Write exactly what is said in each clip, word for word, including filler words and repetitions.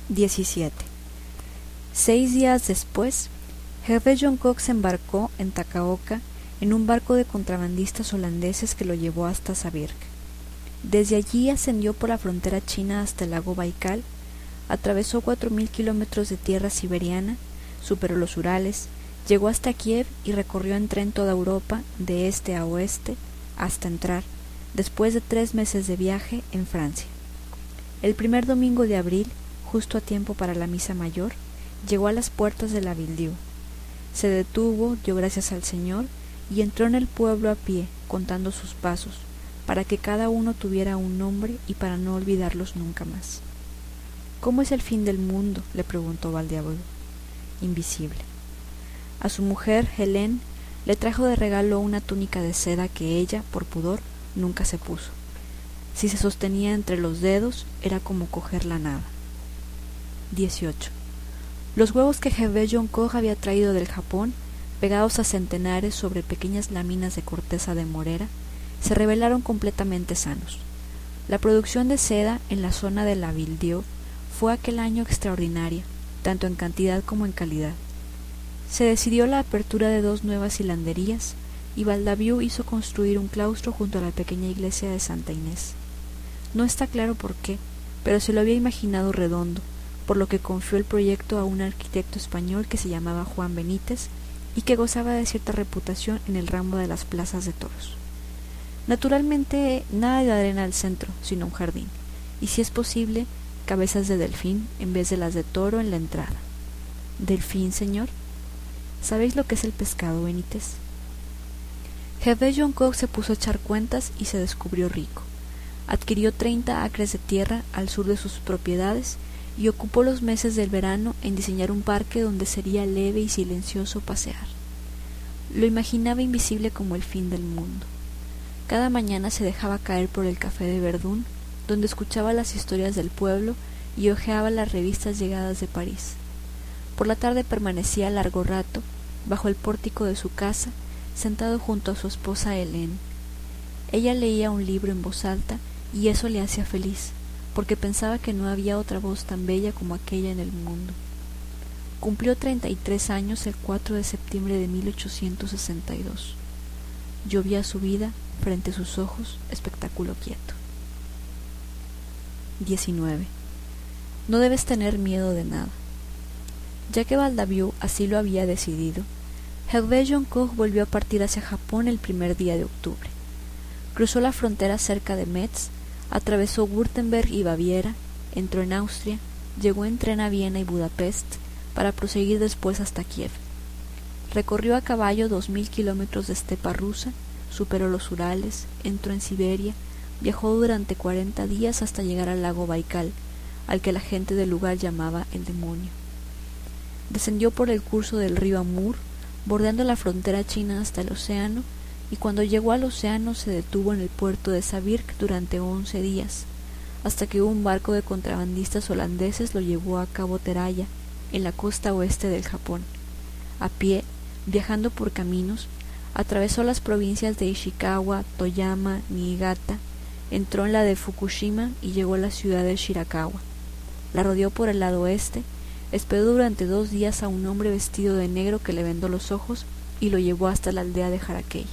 diecisiete. Seis días después, Hervé Jon Koch se embarcó en Takaoka en un barco de contrabandistas holandeses que lo llevó hasta Sabirk. Desde allí ascendió por la frontera china hasta el lago Baikal, atravesó cuatro mil kilómetros de tierra siberiana, superó los Urales, llegó hasta Kiev y recorrió en tren toda Europa, de este a oeste, hasta entrar, después de tres meses de viaje, en Francia. El primer domingo de abril, justo a tiempo para la misa mayor, llegó a las puertas de la Ville-Dieu. Se detuvo, dio gracias al Señor, y entró en el pueblo a pie, contando sus pasos, para que cada uno tuviera un nombre y para no olvidarlos nunca más. ¿Cómo es el fin del mundo?, le preguntó Val-Diablo. Invisible. A su mujer, Helene, le trajo de regalo una túnica de seda que ella, por pudor, nunca se puso. Si se sostenía entre los dedos, era como coger la nada. dieciocho. Los huevos que Hervé Jon Koch había traído del Japón, pegados a centenares sobre pequeñas láminas de corteza de morera, se revelaron completamente sanos. La producción de seda en la zona de la Ville-Dieu fue aquel año extraordinaria, tanto en cantidad como en calidad. Se decidió la apertura de dos nuevas hilanderías, y Val-Diablo hizo construir un claustro junto a la pequeña iglesia de Santa Inés. No está claro por qué, pero se lo había imaginado redondo, por lo que confió el proyecto a un arquitecto español que se llamaba Juan Benítez y que gozaba de cierta reputación en el ramo de las plazas de toros. Naturalmente, nada de arena al centro, sino un jardín, y si es posible, cabezas de delfín en vez de las de toro en la entrada. ¿Delfín, señor? ¿Sabéis lo que es el pescado, Benítez? Hervé Jon Koch se puso a echar cuentas y se descubrió rico. Adquirió treinta acres de tierra al sur de sus propiedades y ocupó los meses del verano en diseñar un parque donde sería leve y silencioso pasear. Lo imaginaba invisible como el fin del mundo. Cada mañana se dejaba caer por el café de Verdún, donde escuchaba las historias del pueblo y hojeaba las revistas llegadas de París. Por la tarde permanecía largo rato, bajo el pórtico de su casa, sentado junto a su esposa Helene. Ella leía un libro en voz alta y eso le hacía feliz, porque pensaba que no había otra voz tan bella como aquella en el mundo. Cumplió treinta y tres años el cuatro de septiembre de mil ochocientos sesenta y dos. Llovía su vida frente a sus ojos, espectáculo quieto. diecinueve. No debes tener miedo de nada. Ya que Val-Diablo así lo había decidido, Hervé Jon Koch volvió a partir hacia Japón el primer día de octubre. Cruzó la frontera cerca de Metz, atravesó Württemberg y Baviera, entró en Austria, llegó en tren a Viena y Budapest, para proseguir después hasta Kiev. Recorrió a caballo dos mil kilómetros de estepa rusa, superó los Urales, entró en Siberia, viajó durante cuarenta días hasta llegar al lago Baikal, al que la gente del lugar llamaba el demonio. Descendió por el curso del río Amur, bordeando la frontera china hasta el océano, y cuando llegó al océano se detuvo en el puerto de Sabirk durante once días, hasta que un barco de contrabandistas holandeses lo llevó a Cabo Teraya, en la costa oeste del Japón. A pie, viajando por caminos, atravesó las provincias de Ishikawa, Toyama, Niigata, entró en la de Fukushima y llegó a la ciudad de Shirakawa. La rodeó por el lado oeste, esperó durante dos días a un hombre vestido de negro que le vendó los ojos y lo llevó hasta la aldea de Harakei.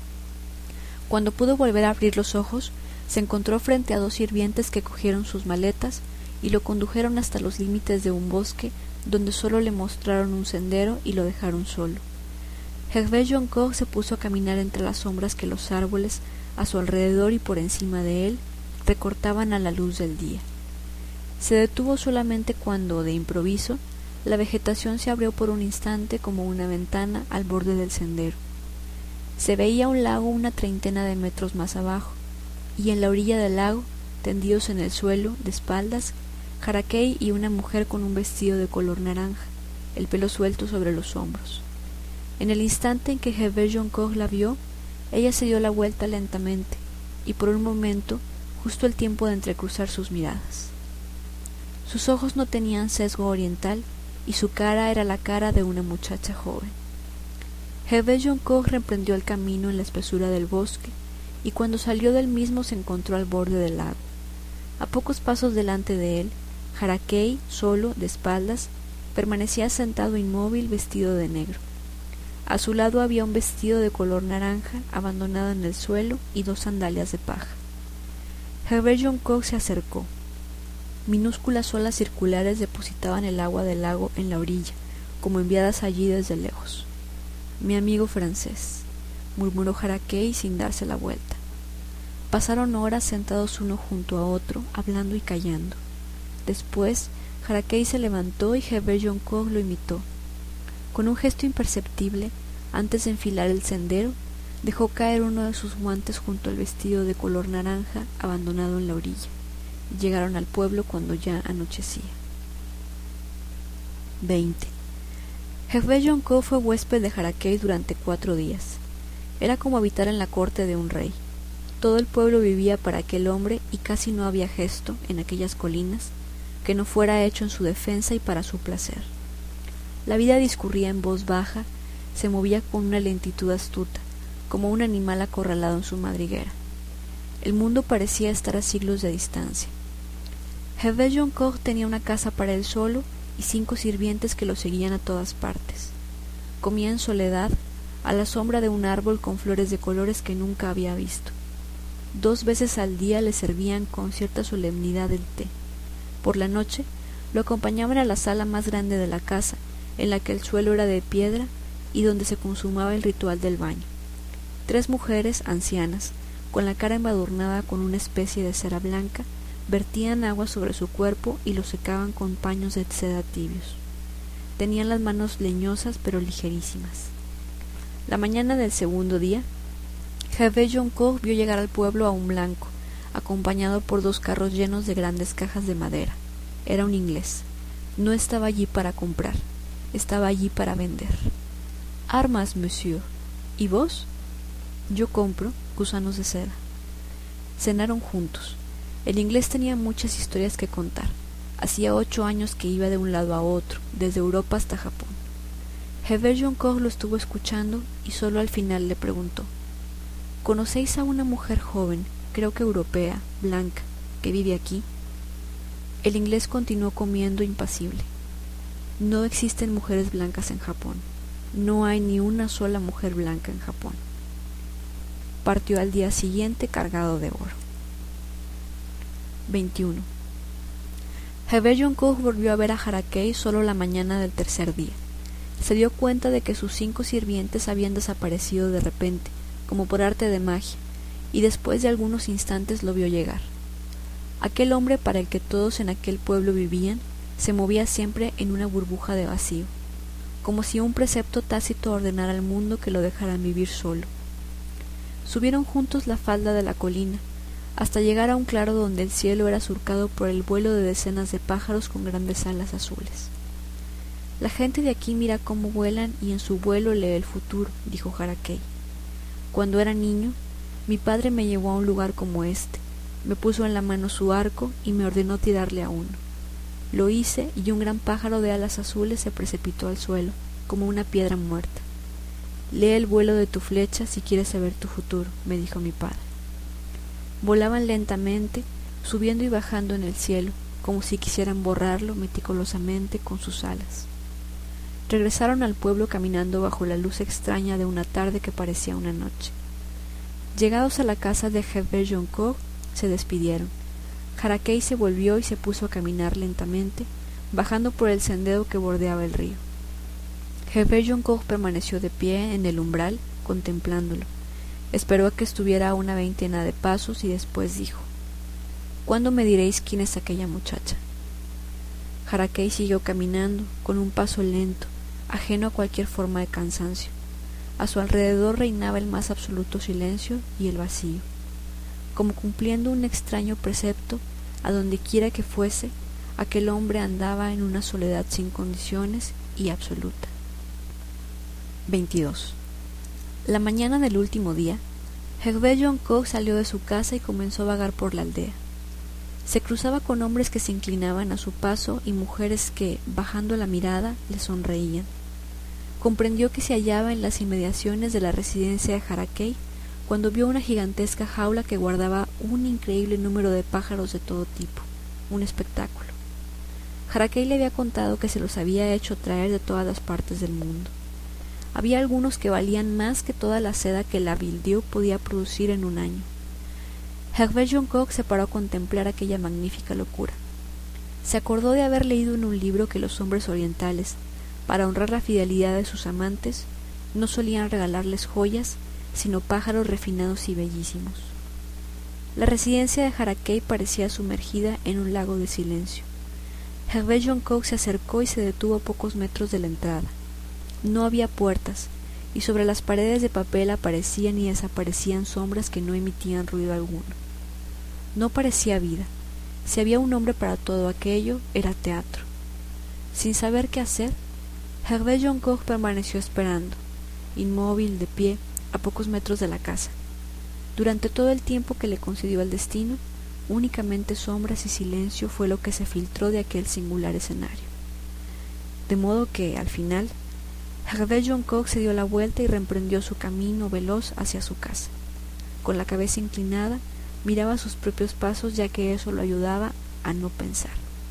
Cuando pudo volver a abrir los ojos, se encontró frente a dos sirvientes que cogieron sus maletas y lo condujeron hasta los límites de un bosque donde solo le mostraron un sendero y lo dejaron solo. Hervé Jon Koch se puso a caminar entre las sombras que los árboles a su alrededor y por encima de él recortaban a la luz del día. Se detuvo solamente cuando, de improviso, la vegetación se abrió por un instante como una ventana al borde del sendero. Se veía un lago una treintena de metros más abajo, y en la orilla del lago, tendidos en el suelo, de espaldas, Harakei y una mujer con un vestido de color naranja, el pelo suelto sobre los hombros. En el instante en que Hervé Jon Koch la vio, ella se dio la vuelta lentamente, y por un momento, justo el tiempo de entrecruzar sus miradas. Sus ojos no tenían sesgo oriental, y su cara era la cara de una muchacha joven. Hervé Jon Koch reprendió el camino en la espesura del bosque, y cuando salió del mismo se encontró al borde del lago. A pocos pasos delante de él, Harakei, solo, de espaldas, permanecía sentado inmóvil, vestido de negro. A su lado había un vestido de color naranja abandonado en el suelo y dos sandalias de paja. Herbert John Cox se acercó. Minúsculas olas circulares depositaban el agua del lago en la orilla, como enviadas allí desde lejos. «Mi amigo francés», murmuró Harakei sin darse la vuelta. Pasaron horas sentados uno junto a otro, hablando y callando. Después, Harakei se levantó y Herbert John Cox lo imitó. Con un gesto imperceptible, antes de enfilar el sendero, dejó caer uno de sus guantes junto al vestido de color naranja abandonado en la orilla. Llegaron al pueblo cuando ya anochecía. veinte. Herbert John Cox fue huésped de Harakei durante cuatro días. Era como habitar en la corte de un rey. Todo el pueblo vivía para aquel hombre y casi no había gesto, en aquellas colinas, que no fuera hecho en su defensa y para su placer. La vida discurría en voz baja, se movía con una lentitud astuta, como un animal acorralado en su madriguera. El mundo parecía estar a siglos de distancia. Herbert John Cox tenía una casa para él solo y cinco sirvientes que lo seguían a todas partes. Comía en soledad, a la sombra de un árbol con flores de colores que nunca había visto. Dos veces al día le servían con cierta solemnidad el té. Por la noche lo acompañaban a la sala más grande de la casa, en la que el suelo era de piedra y donde se consumaba el ritual del baño. Tres mujeres ancianas, con la cara embadurnada con una especie de cera blanca, vertían agua sobre su cuerpo y lo secaban con paños de seda tibios. Tenían las manos leñosas pero ligerísimas. La mañana del segundo día, Herbert John Cox vio llegar al pueblo a un blanco, acompañado por dos carros llenos de grandes cajas de madera. Era un inglés. No estaba allí para comprar, estaba allí para vender. «Armas, monsieur. ¿Y vos?» «Yo compro gusanos de seda». Cenaron juntos. El inglés tenía muchas historias que contar. Hacía ocho años que iba de un lado a otro, desde Europa hasta Japón. Herbert John Cox lo estuvo escuchando y solo al final le preguntó: «¿Conocéis a una mujer joven, creo que europea, blanca, que vive aquí?» El inglés continuó comiendo impasible. «No existen mujeres blancas en Japón. No hay ni una sola mujer blanca en Japón». Partió al día siguiente cargado de oro. veintiuno. Herbert John Cox volvió a ver a Harakei solo la mañana del tercer día. Se dio cuenta de que sus cinco sirvientes habían desaparecido de repente, como por arte de magia, y después de algunos instantes lo vio llegar. Aquel hombre para el que todos en aquel pueblo vivían se movía siempre en una burbuja de vacío, como si un precepto tácito ordenara al mundo que lo dejaran vivir solo. Subieron juntos la falda de la colina, hasta llegar a un claro donde el cielo era surcado por el vuelo de decenas de pájaros con grandes alas azules. «La gente de aquí mira cómo vuelan y en su vuelo lee el futuro», dijo Harakei. «Cuando era niño, mi padre me llevó a un lugar como este, me puso en la mano su arco y me ordenó tirarle a uno. Lo hice y un gran pájaro de alas azules se precipitó al suelo, como una piedra muerta. Lee el vuelo de tu flecha si quieres saber tu futuro», me dijo mi padre. Volaban lentamente, subiendo y bajando en el cielo, como si quisieran borrarlo meticulosamente con sus alas. Regresaron al pueblo caminando bajo la luz extraña de una tarde que parecía una noche. Llegados a la casa de Herbert John Cox, se despidieron. Harakei se volvió y se puso a caminar lentamente, bajando por el sendero que bordeaba el río. Herbert John Cox permaneció de pie en el umbral, contemplándolo. Esperó a que estuviera a una veintena de pasos y después dijo: «¿Cuándo me diréis quién es aquella muchacha?» Harakei siguió caminando, con un paso lento, ajeno a cualquier forma de cansancio. A su alrededor reinaba el más absoluto silencio y el vacío. Como cumpliendo un extraño precepto, a donde quiera que fuese, aquel hombre andaba en una soledad sin condiciones y absoluta. veintidós. La mañana del último día, Herbert John Cox salió de su casa y comenzó a vagar por la aldea. Se cruzaba con hombres que se inclinaban a su paso y mujeres que, bajando la mirada, le sonreían. Comprendió que se hallaba en las inmediaciones de la residencia de Harakei cuando vio una gigantesca jaula que guardaba un increíble número de pájaros de todo tipo, un espectáculo. Harakei le había contado que se los había hecho traer de todas las partes del mundo. Había algunos que valían más que toda la seda que la Vildhío podía producir en un año. Hervé Joncourt se paró a contemplar aquella magnífica locura. Se acordó de haber leído en un libro que los hombres orientales, para honrar la fidelidad de sus amantes, no solían regalarles joyas, sino pájaros refinados y bellísimos. La residencia de Harakei parecía sumergida en un lago de silencio. Hervé Joncourt se acercó y se detuvo a pocos metros de la entrada. No había puertas, y sobre las paredes de papel aparecían y desaparecían sombras que no emitían ruido alguno. No parecía vida. Si había un nombre para todo aquello, era teatro. Sin saber qué hacer, Hervé Joncourt permaneció esperando, inmóvil, de pie, a pocos metros de la casa. Durante todo el tiempo que le concedió el destino, únicamente sombras y silencio fue lo que se filtró de aquel singular escenario. De modo que, al final, Hervé Joncourt se dio la vuelta y reemprendió su camino veloz hacia su casa. Con la cabeza inclinada, miraba sus propios pasos, ya que eso lo ayudaba a no pensar.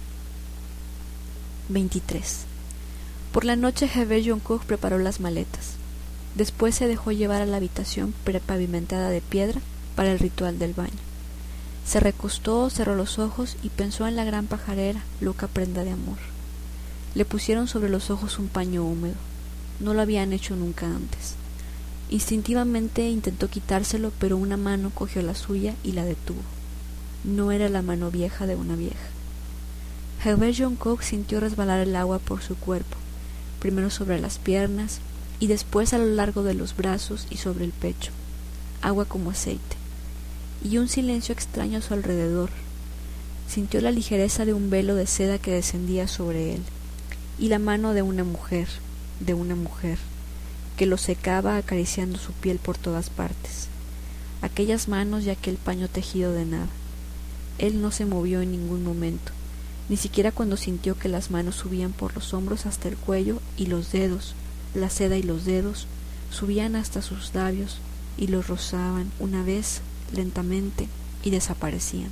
veintitrés. Por la noche Hervé Joncourt preparó las maletas. Después se dejó llevar a la habitación prepavimentada de piedra para el ritual del baño. Se recostó, cerró los ojos y pensó en la gran pajarera, loca prenda de amor. Le pusieron sobre los ojos un paño húmedo. No lo habían hecho nunca antes. Instintivamente intentó quitárselo, pero una mano cogió la suya y la detuvo. No era la mano vieja de una vieja. Hervé Joncourt sintió resbalar el agua por su cuerpo, primero sobre las piernas y después a lo largo de los brazos y sobre el pecho, agua como aceite, y un silencio extraño a su alrededor. Sintió la ligereza de un velo de seda que descendía sobre él, y la mano de una mujer, de una mujer, que lo secaba acariciando su piel por todas partes. Aquellas manos y aquel paño tejido de nada. Él no se movió en ningún momento, ni siquiera cuando sintió que las manos subían por los hombros hasta el cuello y los dedos, la seda y los dedos, subían hasta sus labios y los rozaban una vez, lentamente, y desaparecían.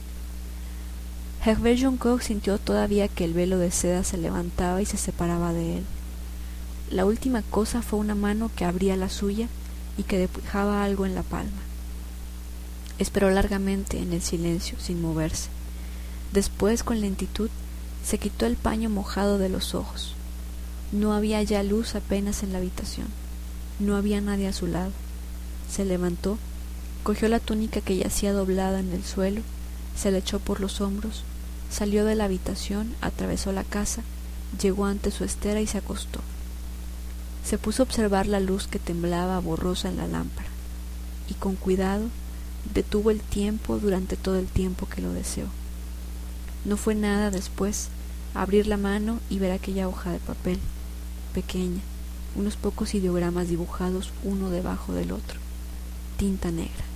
Hervé Joncourt sintió todavía que el velo de seda se levantaba y se separaba de él. La última cosa fue una mano que abría la suya y que dejaba algo en la palma. Esperó largamente en el silencio, sin moverse. Después, con lentitud, se quitó el paño mojado de los ojos. No había ya luz apenas en la habitación. No había nadie a su lado. Se levantó, cogió la túnica que yacía doblada en el suelo, se la echó por los hombros, salió de la habitación, atravesó la casa, llegó ante su estera y se acostó. Se puso a observar la luz que temblaba borrosa en la lámpara, y con cuidado detuvo el tiempo durante todo el tiempo que lo deseó. No fue nada después abrir la mano y ver aquella hoja de papel, pequeña, unos pocos ideogramas dibujados uno debajo del otro, tinta negra.